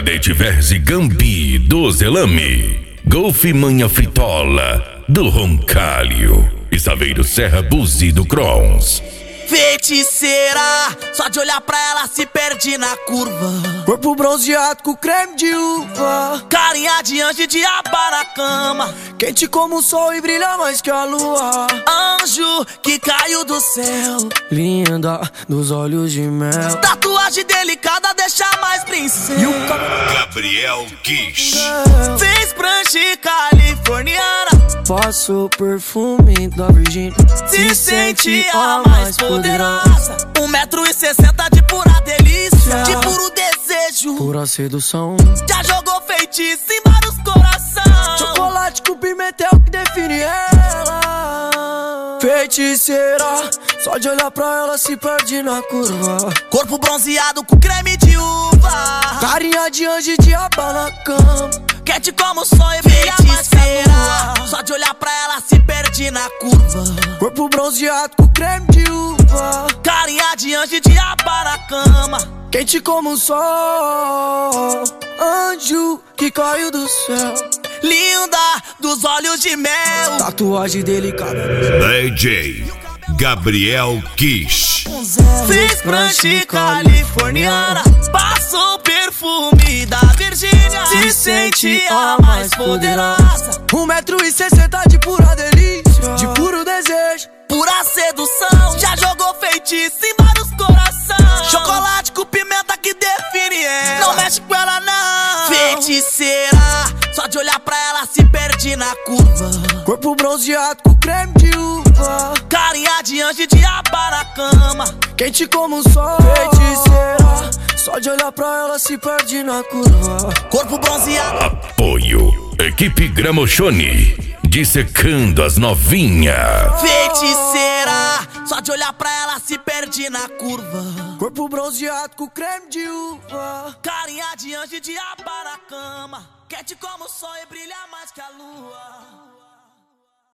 Cadete Verzi Gambi do Zelame, Golfe Manha Fritola do Roncalho e Saveiro Serra Buzi do Crons. Feiticeira, só de olhar pra ela se perde na curva. Corpo bronzeado com creme de uva, Carinha de anjo e diaba na cama, quente como o sol e brilha mais que a lua. Anjo que caiu do céu, Linda dos olhos de mel, tatuagem delicada deixa mais princesa. e o Gabriel Kish. Fez prancha californiana, passa o perfume da Virgínia. se sente a mais poderosa. 1,60 m de pura delícia, de puro desejo, Pura sedução, já jogou feitiço em vários corações. chocolate com pimenta é o que define ela. Feiticeira, só de olhar pra ela se perde na curva. Corpo bronzeado com creme de uva, Carinha de anjo e diaba na cama, quente como o sol e brilha mais que a lua. Só de olhar pra ela se perde na curva. corpo bronzeado com creme de uva, Carinha de anjo e diaba na cama, quente como o sol. Anjo que caiu do céu, linda dos olhos de mel. tatuagem delicada. DJ Gabriel Kish. Fiz prancha californiana, passou o perfume da Virgínia, se sente a mais poderosa. 1,60 m de pura delícia, de puro desejo, Pura sedução, já jogou feitiço em vários corações. Chocolate com pimenta que define ela, não mexe com ela não. Feiticeira, só de olhar pra ela se perde na curva. corpo bronzeado com creme de uva, Carinha de anjo e diaba na cama, quente como o sol. Feiticeira, só de olhar pra ela se perde na curva. corpo bronzeado. Apoio Equipe Gramochone, dissecando as novinhas. Feiticeira, só de olhar pra ela se perde na curva. Corpo bronzeado com creme de uva, Carinha de anjo e diaba na cama, quente como o sol e brilha mais que a lua.